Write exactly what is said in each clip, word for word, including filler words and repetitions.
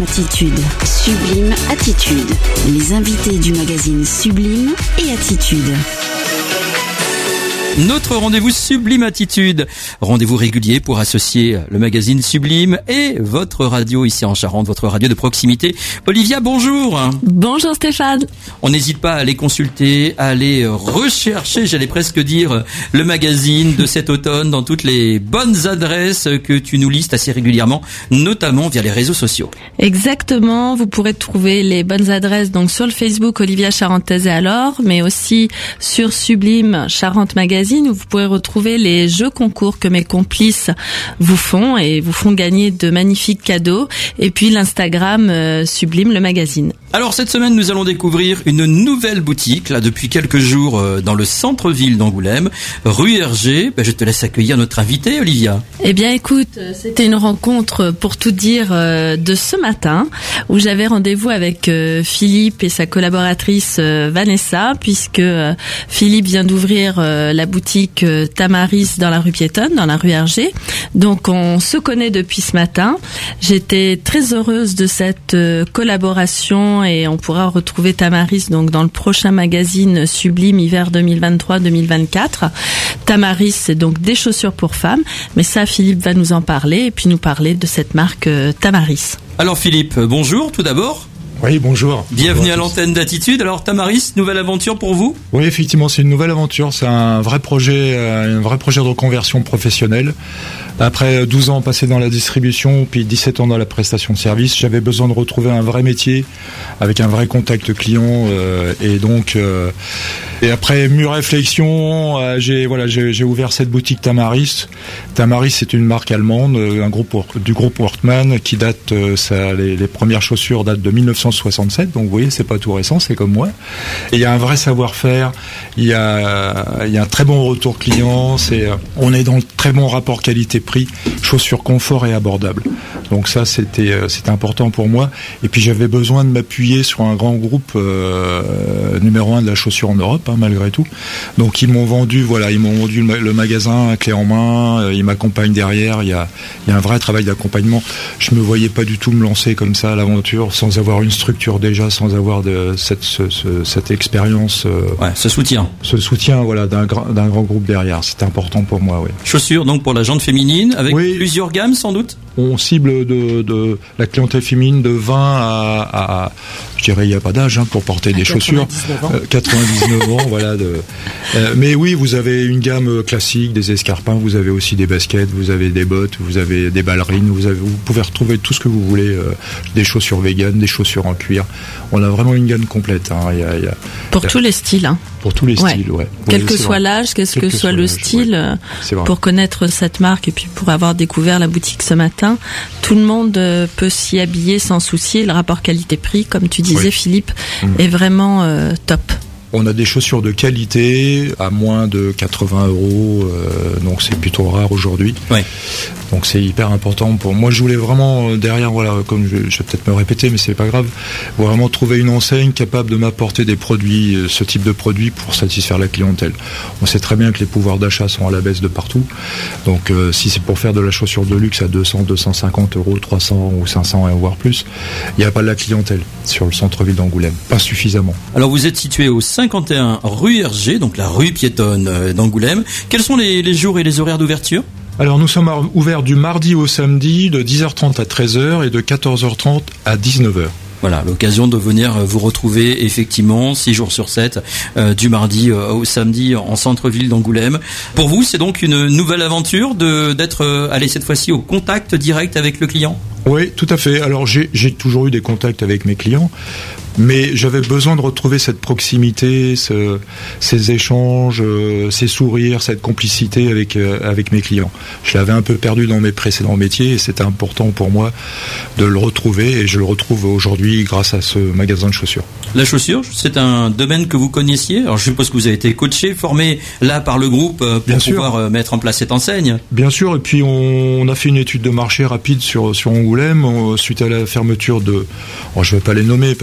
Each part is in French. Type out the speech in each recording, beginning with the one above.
Attitude. Sublime Attitude. Les invités du magazine Sublime et Attitude. Notre rendez-vous Sublime Attitude. Rendez-vous régulier pour associer le magazine Sublime et votre radio ici en Charente, votre radio de proximité. Olivia, bonjour. Bonjour Stéphane. On n'hésite pas à aller consulter, à aller rechercher, j'allais presque dire, le magazine de cet automne dans toutes les bonnes adresses que tu nous listes assez régulièrement, notamment via les réseaux sociaux. Exactement, vous pourrez trouver les bonnes adresses donc sur le Facebook Olivia Charentaise et alors, mais aussi sur Sublime Charente Magazine où vous pourrez retrouver les jeux concours que mes complices vous font et vous font gagner de magnifiques cadeaux et puis l'Instagram euh, Sublime le magazine. Alors cette semaine nous allons découvrir une nouvelle boutique là depuis quelques jours euh, dans le centre-ville d'Angoulême, rue Hergé. Ben, je te laisse accueillir notre invité Olivia. Eh bien écoute, c'était une rencontre pour tout dire euh, de ce matin où j'avais rendez-vous avec euh, Philippe et sa collaboratrice euh, Vanessa puisque euh, Philippe vient d'ouvrir euh, la boutique euh, Tamaris dans la rue piétonne, dans la rue Hergé. Donc on se connaît depuis ce matin. J'étais très heureuse de cette euh, collaboration et on pourra retrouver Tamaris donc dans le prochain magazine Sublime hiver deux mille vingt-trois deux mille vingt-quatre. Tamaris, c'est donc des chaussures pour femmes, mais ça Philippe va nous en parler et puis nous parler de cette marque euh, Tamaris. Alors Philippe, bonjour tout d'abord. Oui, bonjour. Bienvenue bonjour à, à l'antenne d'Attitude. Alors Tamaris, nouvelle aventure pour vous ? Oui, effectivement, c'est une nouvelle aventure. C'est un vrai projet, un vrai projet de reconversion professionnelle. Après douze ans passés dans la distribution, puis dix-sept ans dans la prestation de service, j'avais besoin de retrouver un vrai métier avec un vrai contact client. Euh, et donc, euh, et après mûre réflexion, euh, j'ai voilà, j'ai, j'ai ouvert cette boutique Tamaris. Tamaris, c'est une marque allemande, un groupe du groupe Wortmann qui date, euh, ça, les, les premières chaussures datent de dix-neuf cent soixante-sept. Donc, vous voyez, c'est pas tout récent, c'est comme moi. Et il y a un vrai savoir-faire. Il y a, il y a un très bon retour client. C'est, on est dans le très bon rapport qualité-prix, chaussures confort et abordable. Donc ça, c'était, c'était important pour moi. Et puis j'avais besoin de m'appuyer sur un grand groupe euh, numéro un de la chaussure en Europe, hein, malgré tout. Donc ils m'ont vendu, voilà, ils m'ont vendu le, le magasin clé en main. Euh, ils m'accompagnent derrière. Il y a, il y a un vrai travail d'accompagnement. Je me voyais pas du tout me lancer comme ça à l'aventure, sans avoir une structure déjà, sans avoir de cette, ce, ce, cette expérience. Euh, ouais, ce soutien. Ce soutien, voilà, d'un, d'un grand groupe derrière. C'était important pour moi, oui. Chaussures donc pour la jante féminine, avec oui. plusieurs gammes sans doute. On cible de, de la clientèle féminine de vingt à, à je dirais il n'y a pas d'âge hein, pour porter des chaussures. Euh, quatre-vingt-dix-neuf ans, voilà. De, euh, mais oui, vous avez une gamme classique, des escarpins, vous avez aussi des baskets, vous avez des bottes, vous avez des ballerines, vous, avez, vous pouvez retrouver tout ce que vous voulez, euh, des chaussures véganes, des chaussures en cuir. On a vraiment une gamme complète. Hein. Il y a, il y a, pour il y a, tous les styles. Hein. Pour tous les ouais. styles, ouais. Quel oui, que soit vrai. l'âge, quel que, que soit le style, ouais. pour connaître cette marque et puis pour avoir découvert la boutique ce matin, tout le monde peut s'y habiller sans souci. Le rapport qualité-prix, comme tu disais oui. Philippe, mmh. est vraiment euh, top. On a des chaussures de qualité à moins de quatre-vingts euros, euh, donc c'est plutôt rare aujourd'hui. Ouais. Donc c'est hyper important pour moi. Je voulais vraiment derrière, voilà, comme je, je vais peut-être me répéter, mais c'est pas grave, vraiment trouver une enseigne capable de m'apporter des produits, ce type de produits pour satisfaire la clientèle. On sait très bien que les pouvoirs d'achat sont à la baisse de partout. Donc euh, si c'est pour faire de la chaussure de luxe à deux cents, deux cent cinquante euros, trois cents ou cinq cents et voire plus, il n'y a pas de la clientèle sur le centre-ville d'Angoulême, pas suffisamment. Alors vous êtes situé au cinquante et un rue Hergé, donc la rue piétonne d'Angoulême. Quels sont les, les jours et les horaires d'ouverture ? Alors nous sommes ouverts du mardi au samedi de dix heures trente à treize heures et de quatorze heures trente à dix-neuf heures. Voilà, l'occasion de venir vous retrouver effectivement six jours sur sept, euh, du mardi euh, au samedi en centre-ville d'Angoulême. Pour vous, c'est donc une nouvelle aventure de d'être euh, allé cette fois-ci au contact direct avec le client ? Oui, tout à fait. Alors j'ai, j'ai toujours eu des contacts avec mes clients, mais j'avais besoin de retrouver cette proximité, ce, ces échanges, euh, ces sourires, cette complicité avec euh, avec mes clients. Je l'avais un peu perdu dans mes précédents métiers et c'était important pour moi de le retrouver et je le retrouve aujourd'hui grâce à ce magasin de chaussures. La chaussure, c'est un domaine que vous connaissiez. Alors je suppose que vous avez été coaché, formé là par le groupe pour Bien pouvoir sûr. mettre en place cette enseigne. Bien sûr, et puis on, on a fait une étude de marché rapide sur sur Angoulême suite à la fermeture de, bon, je ne vais pas les nommer parce que je pense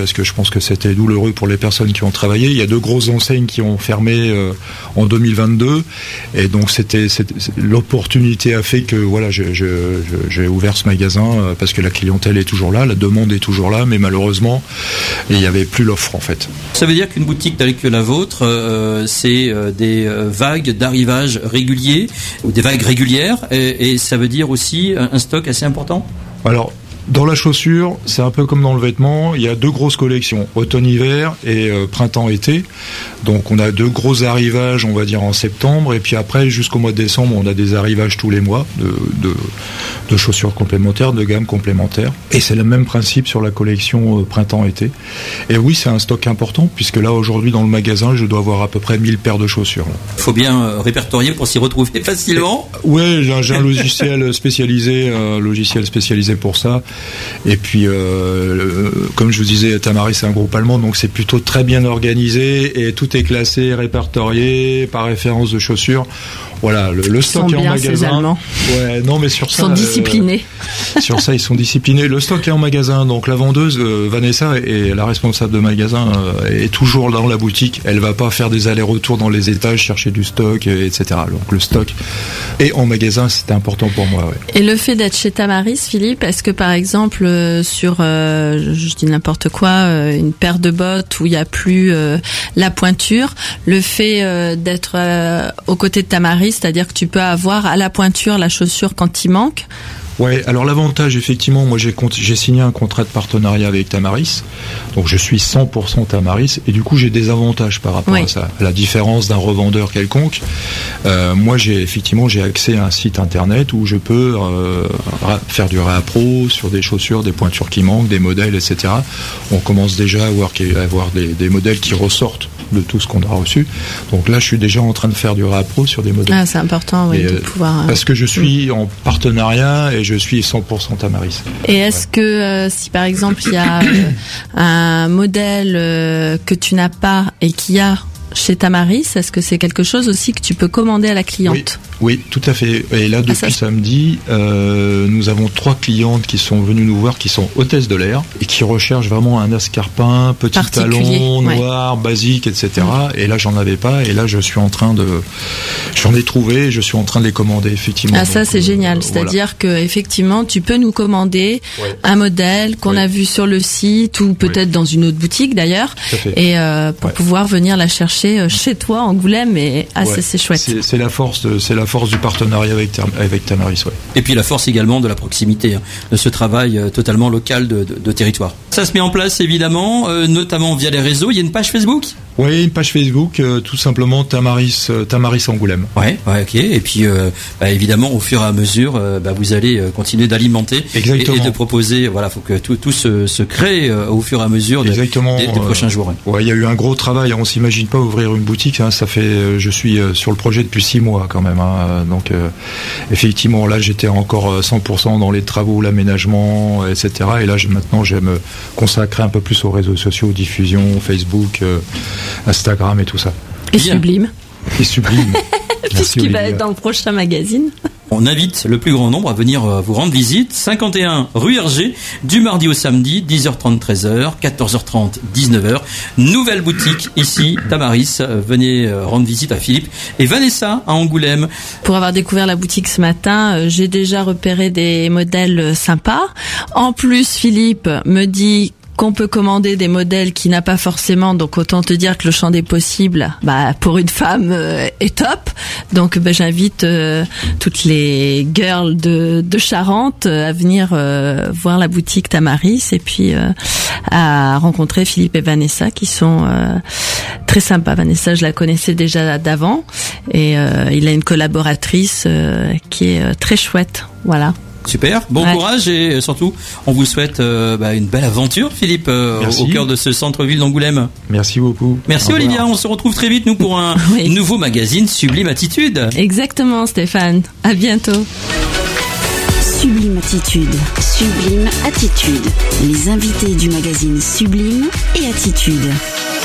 pense que c'était douloureux pour les personnes qui ont travaillé. Il y a deux grosses enseignes qui ont fermé euh, en deux mille vingt-deux, et donc c'était, c'était l'opportunité a fait que voilà, je, je, je, j'ai ouvert ce magasin euh, parce que la clientèle est toujours là, la demande est toujours là, mais malheureusement, il n'y avait plus l'offre en fait. Ça veut dire qu'une boutique telle que la vôtre, euh, c'est euh, des euh, vagues d'arrivage réguliers ou des vagues régulières, et, et ça veut dire aussi un, un stock assez important. Alors, dans la chaussure, c'est un peu comme dans le vêtement, il y a deux grosses collections, automne-hiver et euh, printemps-été. Donc on a deux gros arrivages, on va dire, en septembre, et puis après, jusqu'au mois de décembre, on a des arrivages tous les mois de, de, de chaussures complémentaires, de gamme complémentaire. Et c'est le même principe sur la collection euh, printemps-été. Et oui, c'est un stock important, puisque là, aujourd'hui, dans le magasin, je dois avoir à peu près mille paires de chaussures. Il faut bien euh, répertorier pour s'y retrouver facilement. Oui, j'ai, j'ai un logiciel spécialisé, un logiciel spécialisé pour ça. Et puis, euh, comme je vous disais, Tamaris, c'est un groupe allemand, donc c'est plutôt très bien organisé et tout est classé, répertorié par référence de chaussures. Voilà, le, le stock est en magasin. Ces Allemands. Ouais, non, mais sur ils ça, sont disciplinés. Euh, sur ça, ils sont disciplinés. Le stock est en magasin, donc la vendeuse euh, Vanessa est la responsable de magasin, euh, est toujours dans la boutique. Elle va pas faire des allers-retours dans les étages, chercher du stock, et cetera. Donc le stock est en magasin, c'était important pour moi. Ouais. Et le fait d'être chez Tamaris, Philippe, est-ce que par exemple euh, sur, euh, je dis n'importe quoi, euh, une paire de bottes où il y a plus euh, la pointure, le fait euh, d'être euh, aux côtés de Tamaris, c'est-à-dire que tu peux avoir à la pointure la chaussure quand il manque. Ouais, alors l'avantage, effectivement, moi j'ai, j'ai signé un contrat de partenariat avec Tamaris, donc je suis cent pour cent Tamaris, et du coup j'ai des avantages par rapport oui. à ça. À la différence d'un revendeur quelconque, euh, moi j'ai effectivement j'ai accès à un site internet où je peux euh, faire du réappro sur des chaussures, des pointures qui manquent, des modèles, et cetera. On commence déjà à avoir, à avoir des, des modèles qui ressortent de tout ce qu'on a reçu. Donc là, je suis déjà en train de faire du réappro sur des modèles. Ah, c'est important, oui, et, de pouvoir. Euh... Parce que je suis en partenariat et je suis cent pour cent Tamaris. Et est-ce ouais. que euh, si par exemple il y a euh, un modèle euh, que tu n'as pas et qui a chez Tamaris, est-ce que c'est quelque chose aussi que tu peux commander à la cliente ? Oui, oui, tout à fait. Et là, depuis ah, ça... samedi, euh, nous avons trois clientes qui sont venues nous voir, qui sont hôtesses de l'air et qui recherchent vraiment un escarpin, petit talon, noir, ouais. basique, et cetera. Mmh. Et là, j'en avais pas. Et là, je suis en train de, j'en ai trouvé. Et je suis en train de les commander effectivement. Ah, ça Donc, c'est euh, génial. C'est-à-dire voilà. que effectivement, tu peux nous commander ouais. un modèle qu'on ouais. a vu sur le site ou peut-être ouais. dans une autre boutique d'ailleurs, et euh, pour ouais. pouvoir venir la chercher chez toi Angoulême, et ah, ouais, c'est chouette. C'est, c'est la force, de, c'est la force du partenariat avec avec Tamaris, ouais. Et puis la force également de la proximité, hein, de ce travail euh, totalement local de, de, de territoire. Ça se met en place évidemment, euh, notamment via les réseaux. Il y a une page Facebook. Oui, une page Facebook, euh, tout simplement Tamaris, euh, Tamaris Angoulême. Ouais, ouais, ok. Et puis, euh, bah, évidemment, au fur et à mesure, euh, bah, vous allez euh, continuer d'alimenter et, et de proposer. Voilà, faut que tout, tout se, se crée euh, au fur et à mesure de, Exactement, des, des prochains jours. Ouais. ouais, il y a eu un gros travail. On s'imagine pas ouvrir une boutique. Hein, ça fait, euh, je suis euh, sur le projet depuis six mois quand même. Hein, donc, euh, effectivement, là, j'étais encore cent pour cent dans les travaux, l'aménagement, et cetera. Et là, je, maintenant, je vais me consacrer un peu plus aux réseaux sociaux, diffusion, Facebook. Euh, Instagram et tout ça. Et Bien. Sublime. Et Sublime. Puisqu'il va être dans le prochain magazine. On invite le plus grand nombre à venir vous rendre visite. cinquante et un rue Hergé, du mardi au samedi, dix heures trente, treize heures, quatorze heures trente, dix-neuf heures. Nouvelle boutique ici, Tamaris. Venez rendre visite à Philippe et Vanessa à Angoulême. Pour avoir découvert la boutique ce matin, j'ai déjà repéré des modèles sympas. En plus, Philippe me dit qu'on peut commander des modèles qui n'a pas forcément, donc autant te dire que le champ des possibles, bah pour une femme euh, est top. Donc bah, j'invite euh, toutes les girls de, de Charente à venir euh, voir la boutique Tamaris et puis euh, à rencontrer Philippe et Vanessa qui sont euh, très sympas. Vanessa, je la connaissais déjà d'avant et euh, il a une collaboratrice euh, qui est euh, très chouette. Voilà. Super, bon ouais. courage et surtout on vous souhaite euh, bah, une belle aventure Philippe euh, au cœur de ce centre-ville d'Angoulême. Merci beaucoup. Merci Olivia, on se retrouve très vite nous pour un oui. nouveau magazine Sublime Attitude. Exactement Stéphane, à bientôt. Sublime Attitude, Sublime Attitude, les invités du magazine Sublime et Attitude.